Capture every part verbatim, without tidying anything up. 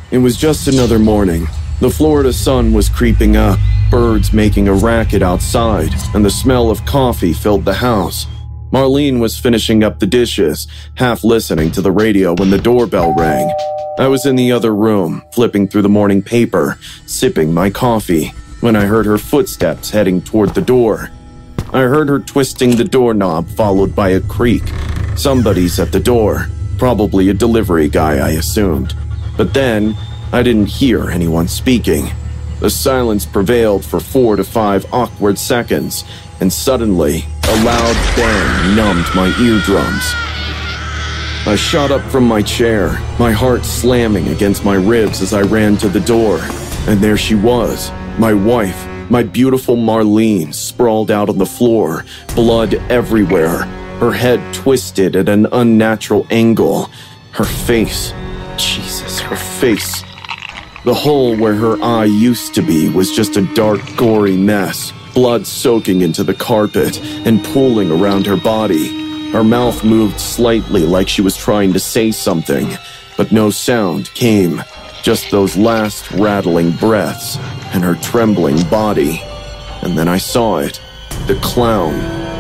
It was just another morning. The Florida sun was creeping up, birds making a racket outside, and the smell of coffee filled the house. Marlene was finishing up the dishes, half listening to the radio when the doorbell rang. I was in the other room, flipping through the morning paper, sipping my coffee, when I heard her footsteps heading toward the door. I heard her twisting the doorknob, followed by a creak. Somebody's at the door, probably a delivery guy, I assumed. But then, I didn't hear anyone speaking. The silence prevailed for four to five awkward seconds, and suddenly, a loud bang numbed my eardrums. I shot up from my chair, my heart slamming against my ribs as I ran to the door. And there she was, my wife, my beautiful Marlene, sprawled out on the floor, blood everywhere, her head twisted at an unnatural angle. Her face, Jesus, her face. The hole where her eye used to be was just a dark, gory mess, blood soaking into the carpet and pooling around her body. Her mouth moved slightly like she was trying to say something, but no sound came, just those last rattling breaths and her trembling body. And then I saw it, the clown.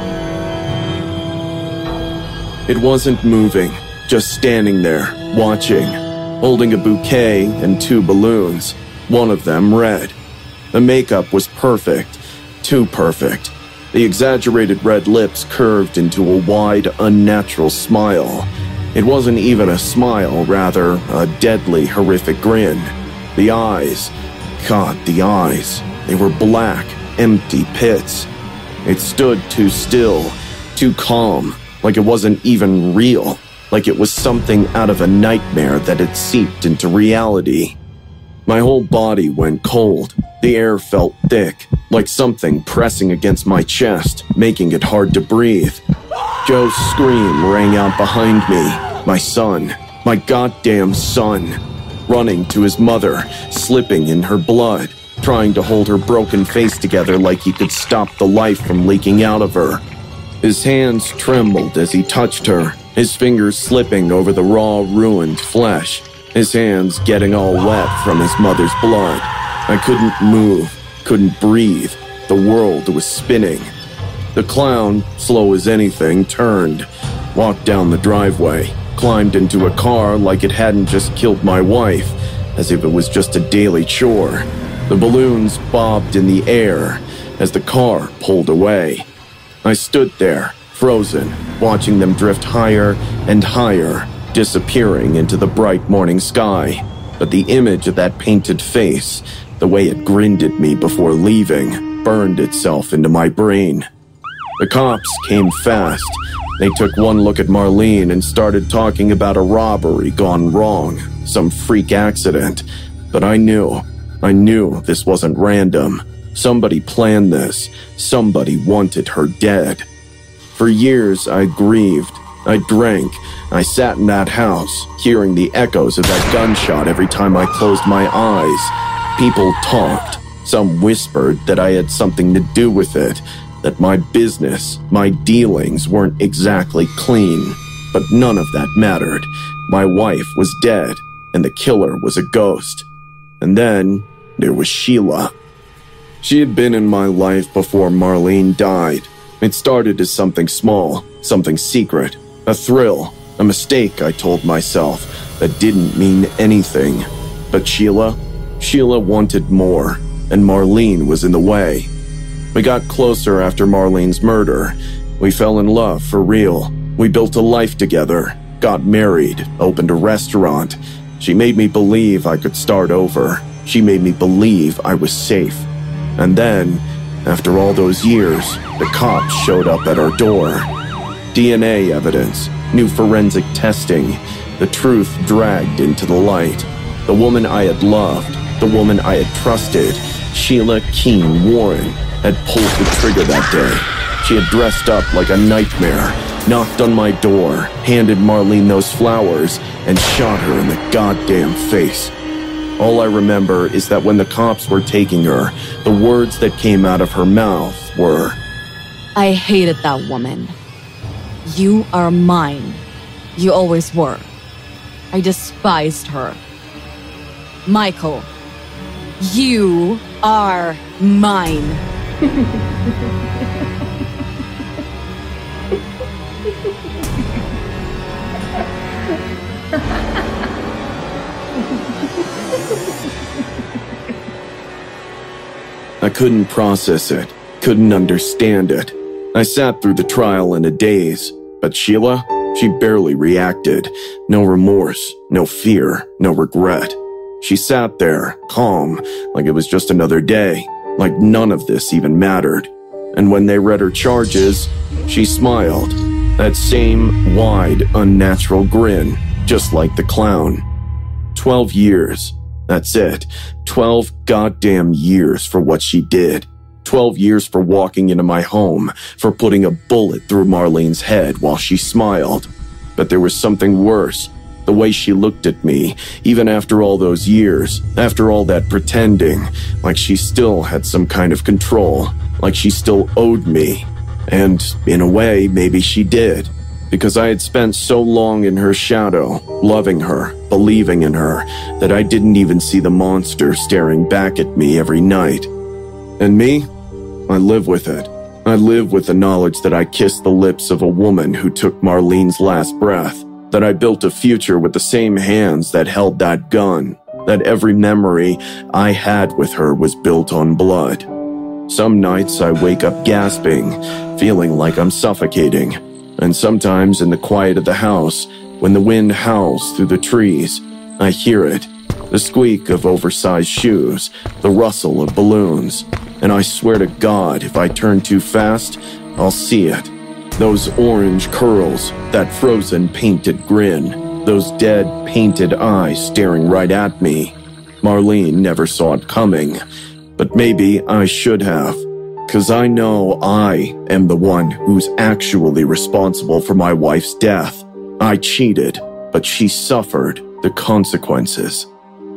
It wasn't moving, just standing there, watching, holding a bouquet and two balloons, one of them red. The makeup was perfect, too perfect. The exaggerated red lips curved into a wide, unnatural smile. It wasn't even a smile, rather, a deadly, horrific grin. The eyes, God, the eyes, they were black, empty pits. It stood too still, too calm, like it wasn't even real, like it was something out of a nightmare that had seeped into reality. My whole body went cold. The air felt thick, like something pressing against my chest, making it hard to breathe. Joe's scream rang out behind me. My son, my goddamn son, running to his mother, slipping in her blood, trying to hold her broken face together like he could stop the life from leaking out of her. His hands trembled as he touched her, his fingers slipping over the raw, ruined flesh, his hands getting all wet from his mother's blood. I couldn't move, couldn't breathe. The world was spinning. The clown, slow as anything, turned, walked down the driveway, climbed into a car like it hadn't just killed my wife, as if it was just a daily chore. The balloons bobbed in the air as the car pulled away. I stood there, frozen, watching them drift higher and higher, disappearing into the bright morning sky. But the image of that painted face, the way it grinned at me before leaving, burned itself into my brain. The cops came fast. They took one look at Marlene and started talking about a robbery gone wrong, some freak accident. But I knew, I knew this wasn't random. Somebody planned this. Somebody wanted her dead. For years, I grieved. I drank. I sat in that house, hearing the echoes of that gunshot every time I closed my eyes. People talked. Some whispered that I had something to do with it, that my business, my dealings weren't exactly clean. But none of that mattered. My wife was dead, and the killer was a ghost. And then there was Sheila. She had been in my life before Marlene died. It started as something small, something secret, a thrill, a mistake, I told myself, that didn't mean anything. But Sheila, Sheila wanted more, and Marlene was in the way. We got closer after Marlene's murder. We fell in love for real. We built a life together, got married, opened a restaurant. She made me believe I could start over. She made me believe I was safe. And then, after all those years, the cops showed up at our door. D N A evidence, new forensic testing, the truth dragged into the light. The woman I had loved, the woman I had trusted, Sheila Keene Warren, had pulled the trigger that day. She had dressed up like a nightmare, knocked on my door, handed Marlene those flowers, and shot her in the goddamn face. All I remember is that when the cops were taking her, the words that came out of her mouth were, I hated that woman. You are mine. You always were. I despised her. Michael, you are mine. I couldn't process it, couldn't understand it. I sat through the trial in a daze, but Sheila, she barely reacted. No remorse, no fear, no regret. She sat there, calm, like it was just another day, like none of this even mattered. And when they read her charges, she smiled. That same wide, unnatural grin, just like the clown. Twelve years. That's it. Twelve goddamn years for what she did. Twelve years for walking into my home, for putting a bullet through Marlene's head while she smiled. But there was something worse. The way she looked at me, even after all those years, after all that pretending, like she still had some kind of control, like she still owed me. And, in a way, maybe she did. Because I had spent so long in her shadow, loving her, believing in her, that I didn't even see the monster staring back at me every night. And me? I live with it. I live with the knowledge that I kissed the lips of a woman who took Marlene's last breath, that I built a future with the same hands that held that gun, that every memory I had with her was built on blood. Some nights I wake up gasping, feeling like I'm suffocating. And sometimes in the quiet of the house, when the wind howls through the trees, I hear it. The squeak of oversized shoes, the rustle of balloons. And I swear to God, if I turn too fast, I'll see it. Those orange curls, that frozen painted grin, those dead painted eyes staring right at me. Marlene never saw it coming, but maybe I should have. 'Cause I know I am the one who's actually responsible for my wife's death. I cheated, but she suffered the consequences.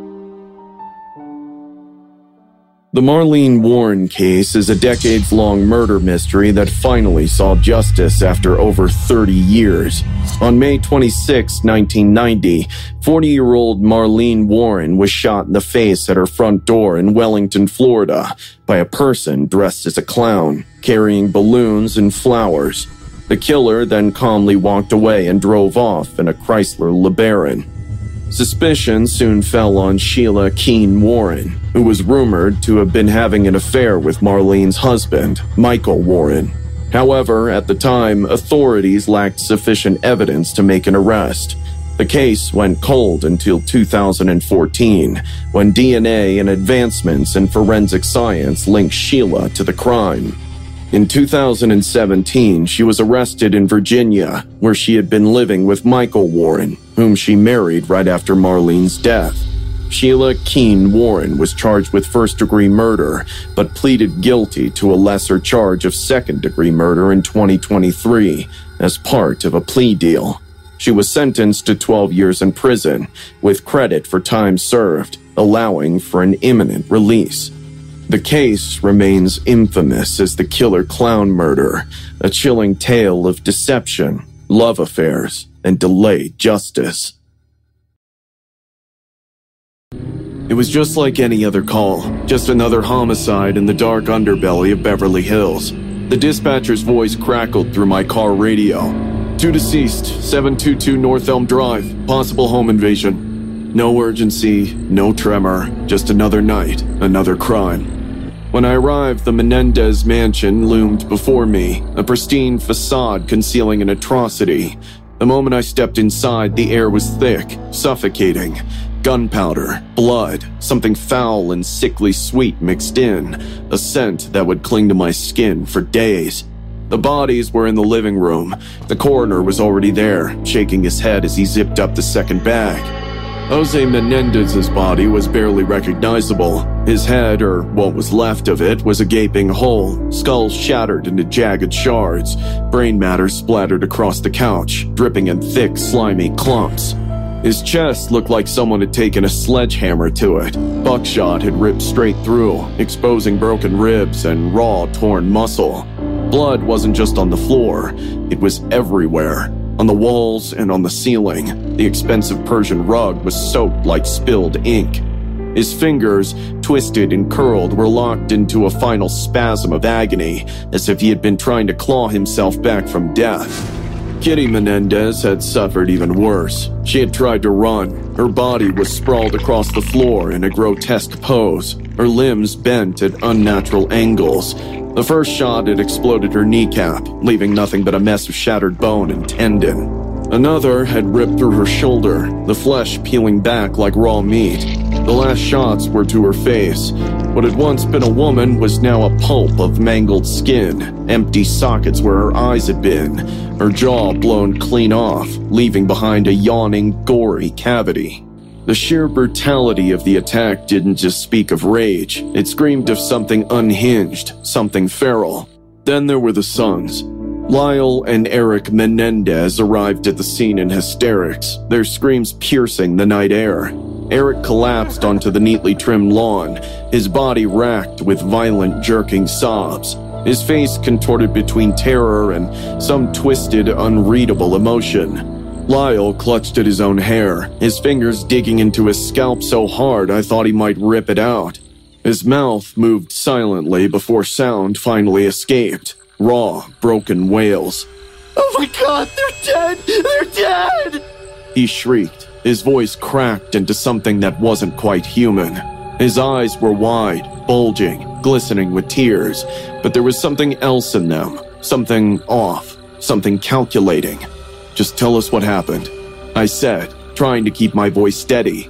The Marlene Warren case is a decades-long murder mystery that finally saw justice after over thirty years. On May twenty-sixth, nineteen ninety, forty-year-old Marlene Warren was shot in the face at her front door in Wellington, Florida, by a person dressed as a clown, carrying balloons and flowers. The killer then calmly walked away and drove off in a Chrysler LeBaron. Suspicion soon fell on Sheila Keene Warren, who was rumored to have been having an affair with Marlene's husband, Michael Warren. However, at the time, authorities lacked sufficient evidence to make an arrest. The case went cold until two thousand fourteen, when D N A and advancements in forensic science linked Sheila to the crime. In two thousand seventeen, she was arrested in Virginia, where she had been living with Michael Warren, whom she married right after Marlene's death. Sheila Keene Warren was charged with first-degree murder, but pleaded guilty to a lesser charge of second-degree murder in twenty twenty-three as part of a plea deal. She was sentenced to twelve years in prison, with credit for time served, allowing for an imminent release. The case remains infamous as the killer clown murder, a chilling tale of deception, love affairs, and delayed justice. It was just like any other call, just another homicide in the dark underbelly of Beverly Hills. The dispatcher's voice crackled through my car radio. Two deceased, seven two two North Elm Drive, possible home invasion. No urgency, no tremor, just another night, another crime. When I arrived, the Menendez mansion loomed before me, a pristine facade concealing an atrocity. The moment I stepped inside, the air was thick, suffocating. Gunpowder, blood, something foul and sickly sweet mixed in, a scent that would cling to my skin for days. The bodies were in the living room. The coroner was already there, shaking his head as he zipped up the second bag. Jose Menendez's body was barely recognizable. His head, or what was left of it, was a gaping hole, skull shattered into jagged shards, brain matter splattered across the couch, dripping in thick, slimy clumps. His chest looked like someone had taken a sledgehammer to it. Buckshot had ripped straight through, exposing broken ribs and raw, torn muscle. Blood wasn't just on the floor, it was everywhere. On the walls and on the ceiling, the expensive Persian rug was soaked like spilled ink. His fingers, twisted and curled, were locked into a final spasm of agony, as if he had been trying to claw himself back from death. Kitty Menendez had suffered even worse. She had tried to run. Her body was sprawled across the floor in a grotesque pose, her limbs bent at unnatural angles. The first shot had exploded her kneecap, leaving nothing but a mess of shattered bone and tendon. Another had ripped through her shoulder, the flesh peeling back like raw meat. The last shots were to her face. What had once been a woman was now a pulp of mangled skin, empty sockets where her eyes had been, her jaw blown clean off, leaving behind a yawning, gory cavity. The sheer brutality of the attack didn't just speak of rage, it screamed of something unhinged, something feral. Then there were the sons. Lyle and Eric Menendez arrived at the scene in hysterics, their screams piercing the night air. Eric collapsed onto the neatly trimmed lawn, his body racked with violent, jerking sobs, his face contorted between terror and some twisted, unreadable emotion. Lyle clutched at his own hair, his fingers digging into his scalp so hard I thought he might rip it out. His mouth moved silently before sound finally escaped. Raw, broken wails. "Oh my God, they're dead! They're dead!" He shrieked. His voice cracked into something that wasn't quite human. His eyes were wide, bulging, glistening with tears, but there was something else in them, something off, something calculating. "Just tell us what happened," I said, trying to keep my voice steady.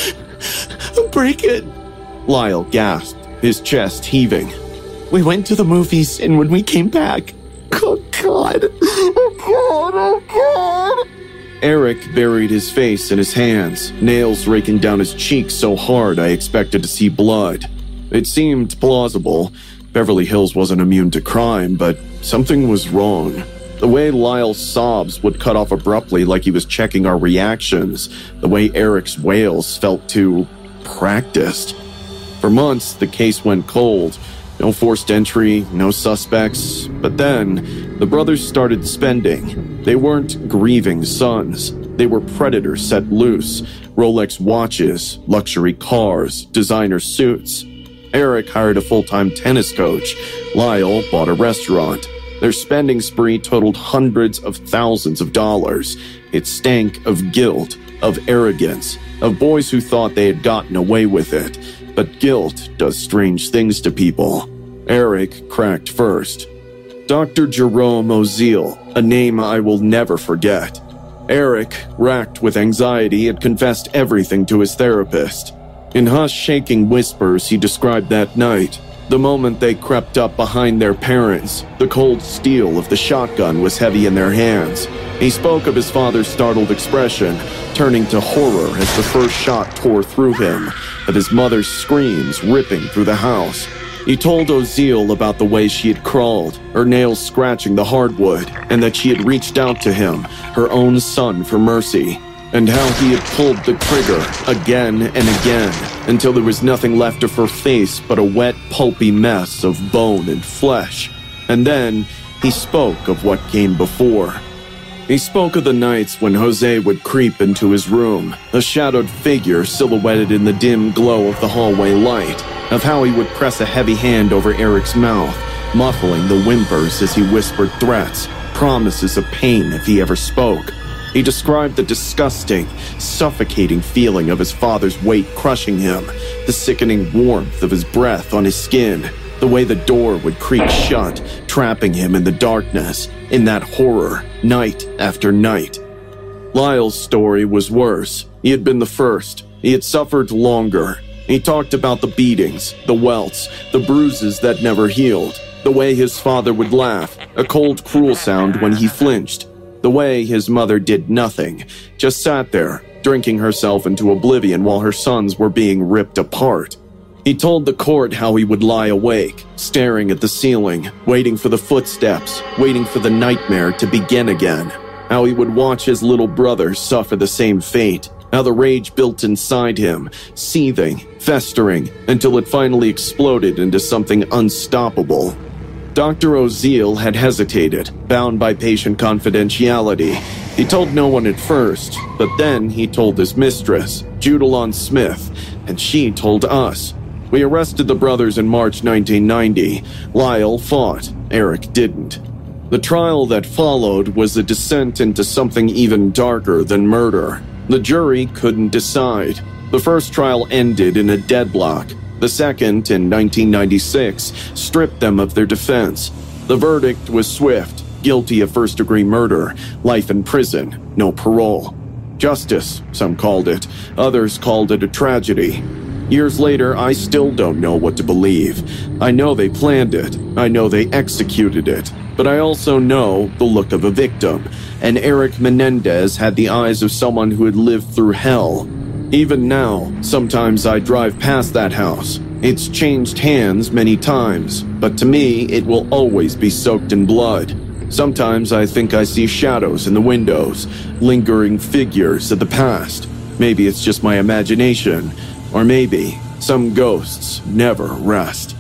"Break it!" Lyle gasped, his chest heaving. "We went to the movies, and when we came back... Oh, God! Oh, God! Oh, God!" Eric buried his face in his hands, nails raking down his cheeks so hard I expected to see blood. It seemed plausible. Beverly Hills wasn't immune to crime, but something was wrong. The way Lyle's sobs would cut off abruptly like he was checking our reactions, the way Eric's wails felt too practiced. For months, the case went cold. No forced entry, no suspects. But then, the brothers started spending. They weren't grieving sons. They were predators set loose. Rolex watches, luxury cars, designer suits. Eric hired a full-time tennis coach. Lyle bought a restaurant. Their spending spree totaled hundreds of thousands of dollars. It stank of guilt, of arrogance, of boys who thought they had gotten away with it. But guilt does strange things to people. Eric cracked first. Doctor Jerome Oziel, a name I will never forget. Eric, racked with anxiety, had confessed everything to his therapist. In hushed, shaking whispers, he described that night. The moment they crept up behind their parents, the cold steel of the shotgun was heavy in their hands. He spoke of his father's startled expression, turning to horror as the first shot tore through him, of his mother's screams ripping through the house. He told Oziel about the way she had crawled, her nails scratching the hardwood, and that she had reached out to him, her own son, for mercy, and how he had pulled the trigger again and again until there was nothing left of her face but a wet, pulpy mess of bone and flesh. And then he spoke of what came before. He spoke of the nights when Jose would creep into his room, a shadowed figure silhouetted in the dim glow of the hallway light, of how he would press a heavy hand over Eric's mouth, muffling the whimpers as he whispered threats, promises of pain if he ever spoke. He described the disgusting, suffocating feeling of his father's weight crushing him, the sickening warmth of his breath on his skin, the way the door would creak shut, trapping him in the darkness, in that horror, night after night. Lyle's story was worse. He had been the first. He had suffered longer. He talked about the beatings, the welts, the bruises that never healed, the way his father would laugh, a cold, cruel sound when he flinched, the way his mother did nothing, just sat there, drinking herself into oblivion while her sons were being ripped apart. He told the court how he would lie awake, staring at the ceiling, waiting for the footsteps, waiting for the nightmare to begin again, how he would watch his little brother suffer the same fate, how the rage built inside him, seething, festering, until it finally exploded into something unstoppable. Doctor Oziel had hesitated, bound by patient confidentiality. He told no one at first, but then he told his mistress, Judalon Smith, and she told us. We arrested the brothers in March nineteen ninety. Lyle fought. Eric didn't. The trial that followed was a descent into something even darker than murder. The jury couldn't decide. The first trial ended in a deadlock. The second, in nineteen ninety-six, stripped them of their defense. The verdict was swift. Guilty of first-degree murder, life in prison, no parole. Justice, some called it. Others called it a tragedy. Years later, I still don't know what to believe. I know they planned it. I know they executed it. But I also know the look of a victim. And Eric Menendez had the eyes of someone who had lived through hell. Even now, sometimes I drive past that house. It's changed hands many times, but to me, it will always be soaked in blood. Sometimes I think I see shadows in the windows, lingering figures of the past. Maybe it's just my imagination, or maybe some ghosts never rest.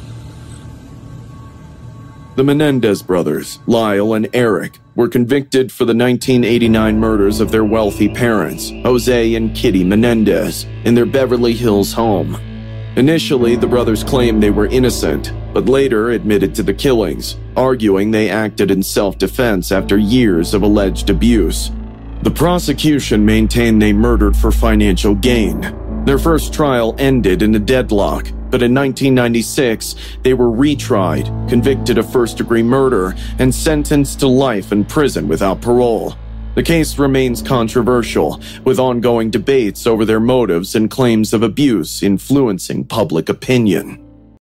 The Menendez brothers, Lyle and Eric, were convicted for the nineteen eighty-nine murders of their wealthy parents, Jose and Kitty Menendez, in their Beverly Hills home. Initially, the brothers claimed they were innocent, but later admitted to the killings, arguing they acted in self-defense after years of alleged abuse. The prosecution maintained they murdered for financial gain. Their first trial ended in a deadlock, but in nineteen ninety-six, they were retried, convicted of first-degree murder, and sentenced to life in prison without parole. The case remains controversial, with ongoing debates over their motives and claims of abuse influencing public opinion.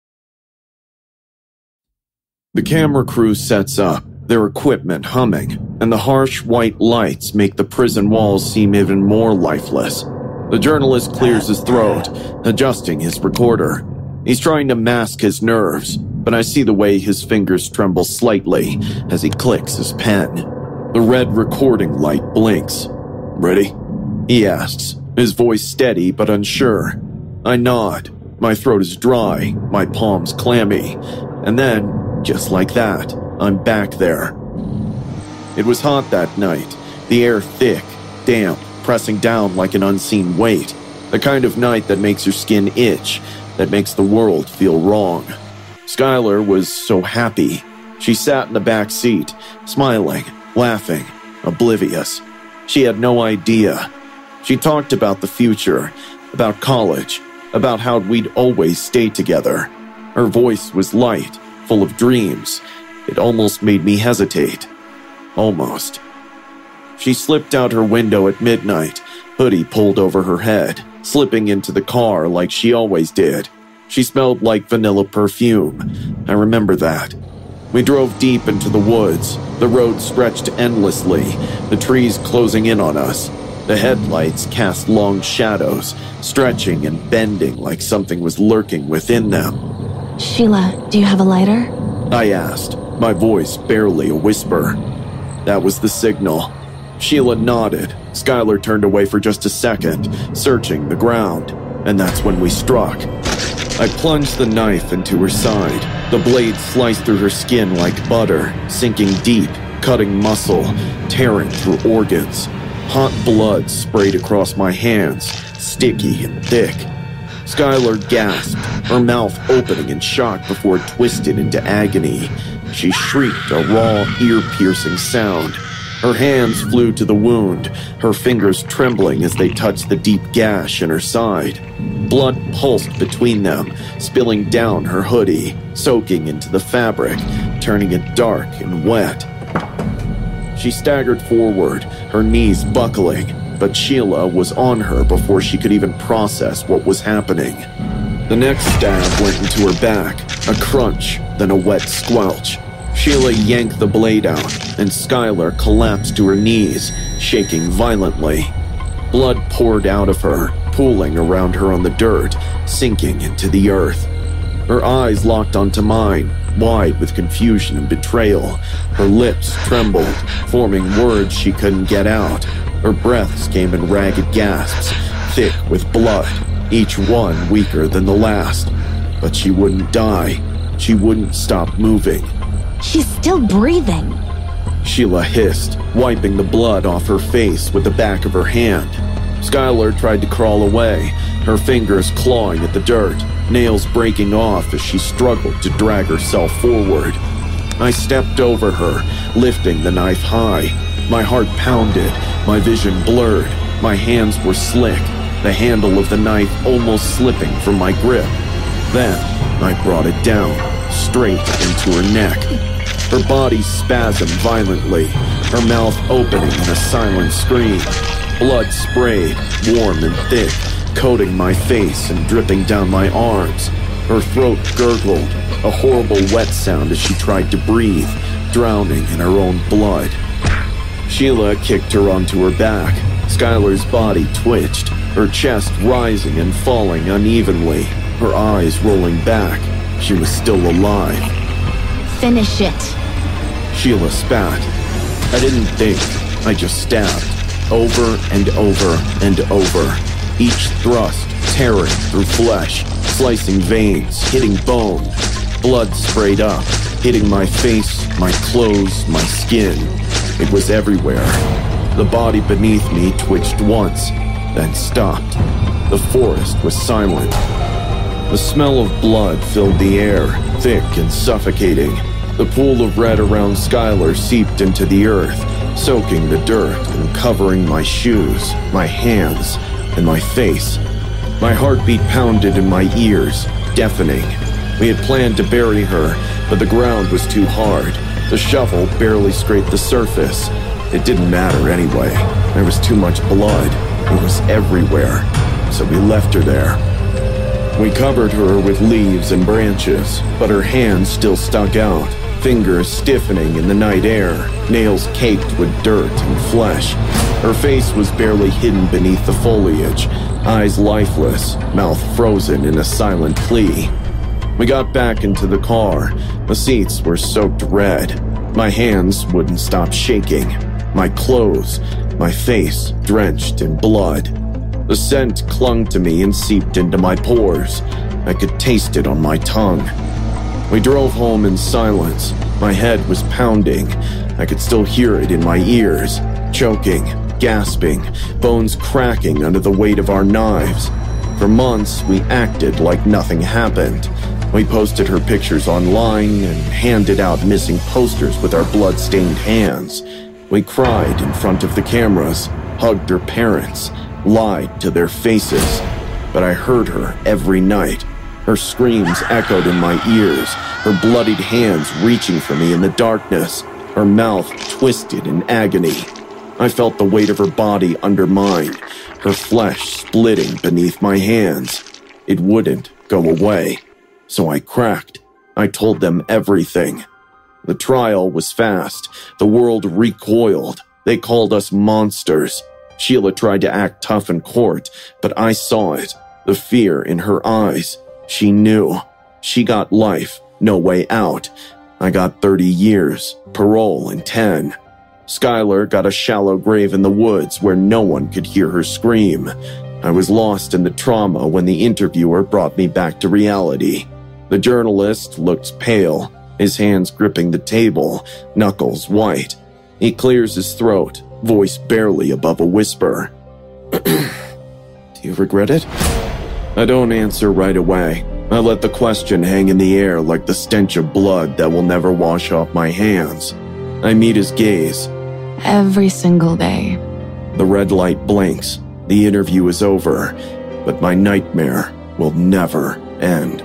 The camera crew sets up, their equipment humming, and the harsh white lights make the prison walls seem even more lifeless. The journalist clears his throat, adjusting his recorder. He's trying to mask his nerves, but I see the way his fingers tremble slightly as he clicks his pen. The red recording light blinks. "Ready?" he asks, his voice steady but unsure. I nod. My throat is dry, my palms clammy, and then, just like that, I'm back there. It was hot that night, the air thick, damp, pressing down like an unseen weight, the kind of night that makes your skin itch, that makes the world feel wrong. Skylar was so happy. She sat in the back seat, smiling, laughing, oblivious. She had no idea. She talked about the future, about college, about how we'd always stay together. Her voice was light, full of dreams. It almost made me hesitate. Almost. She slipped out her window at midnight, hoodie pulled over her head, slipping into the car like she always did. She smelled like vanilla perfume. I remember that. We drove deep into the woods. The road stretched endlessly, the trees closing in on us. The headlights cast long shadows, stretching and bending like something was lurking within them. Sheila, do you have a lighter? I asked, my voice barely a whisper. That was the signal. Sheila nodded. Skylar turned away for just a second, searching the ground, and that's when we struck. I plunged the knife into her side. The blade sliced through her skin like butter, sinking deep, cutting muscle, tearing through organs. Hot blood sprayed across my hands, sticky and thick. Skylar gasped, her mouth opening in shock before it twisted into agony. She shrieked a raw, ear-piercing sound. Her hands flew to the wound, her fingers trembling as they touched the deep gash in her side. Blood pulsed between them, spilling down her hoodie, soaking into the fabric, turning it dark and wet. She staggered forward, her knees buckling, but Sheila was on her before she could even process what was happening. The next stab went into her back, a crunch, then a wet squelch. Sheila yanked the blade out, and Skylar collapsed to her knees, shaking violently. Blood poured out of her, pooling around her on the dirt, sinking into the earth. Her eyes locked onto mine, wide with confusion and betrayal. Her lips trembled, forming words she couldn't get out. Her breaths came in ragged gasps, thick with blood, each one weaker than the last. But she wouldn't die. She wouldn't stop moving. She's still breathing. Sheila hissed, wiping the blood off her face with the back of her hand. Skylar tried to crawl away, her fingers clawing at the dirt, nails breaking off as she struggled to drag herself forward. I stepped over her, lifting the knife high. My heart pounded, my vision blurred, my hands were slick, the handle of the knife almost slipping from my grip. Then, I brought it down, straight into her neck. Her body spasmed violently, her mouth opening in a silent scream. Blood sprayed, warm and thick, coating my face and dripping down my arms. Her throat gurgled, a horrible wet sound as she tried to breathe, drowning in her own blood. Sheila kicked her onto her back. Skylar's body twitched, her chest rising and falling unevenly, her eyes rolling back. She was still alive. Finish it. Sheila spat. I didn't think, I just stabbed. Over and over and over. Each thrust tearing through flesh, slicing veins, hitting bone. Blood sprayed up, hitting my face, my clothes, my skin. It was everywhere. The body beneath me twitched once, then stopped. The forest was silent. The smell of blood filled the air, thick and suffocating. The pool of red around Skylar seeped into the earth, soaking the dirt and covering my shoes, my hands, and my face. My heartbeat pounded in my ears, deafening. We had planned to bury her, but the ground was too hard. The shovel barely scraped the surface. It didn't matter anyway. There was too much blood. It was everywhere. So we left her there. We covered her with leaves and branches, but her hands still stuck out, fingers stiffening in the night air, nails caked with dirt and flesh. Her face was barely hidden beneath the foliage, eyes lifeless, mouth frozen in a silent plea. We got back into the car. The seats were soaked red. My hands wouldn't stop shaking. My clothes, my face drenched in blood. The scent clung to me and seeped into my pores. I could taste it on my tongue. We drove home in silence. My head was pounding. I could still hear it in my ears, choking, gasping, bones cracking under the weight of our knives. For months, we acted like nothing happened. We posted her pictures online and handed out missing posters with our blood-stained hands. We cried in front of the cameras, hugged her parents, lied to their faces. But I heard her every night. Her screams echoed in my ears, her bloodied hands reaching for me in the darkness, her mouth twisted in agony. I felt the weight of her body under mine, her flesh splitting beneath my hands. It wouldn't go away. So I cracked. I told them everything. The trial was fast. The world recoiled. They called us monsters. Sheila tried to act tough in court, but I saw it. The fear in her eyes. She knew. She got life, no way out. I got thirty years, parole in ten. Skylar got a shallow grave in the woods where no one could hear her scream. I was lost in the trauma when the interviewer brought me back to reality. The journalist looked pale, his hands gripping the table, knuckles white. He clears his throat, voice barely above a whisper. Do you regret it? I don't answer right away. I let the question hang in the air like the stench of blood that will never wash off my hands. I meet his gaze. Every single day. The red light blinks. The interview is over, but my nightmare will never end.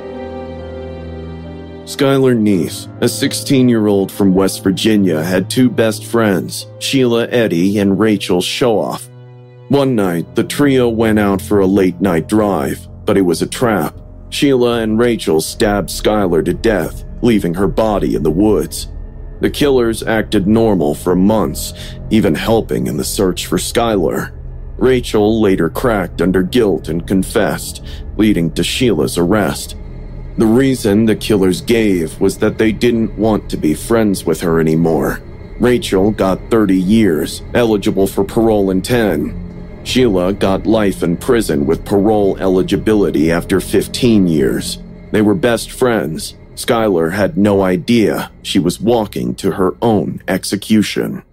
Skylar Neese, a sixteen-year-old from West Virginia, had two best friends, Sheila Eddy and Rachel Showoff. One night, the trio went out for a late-night drive, but it was a trap. Sheila and Rachel stabbed Skylar to death, leaving her body in the woods. The killers acted normal for months, even helping in the search for Skylar. Rachel later cracked under guilt and confessed, leading to Sheila's arrest. The reason the killers gave was that they didn't want to be friends with her anymore. Rachel got thirty years, eligible for parole in ten. Sheila got life in prison with parole eligibility after fifteen years. They were best friends, Skylar had no idea she was walking to her own execution.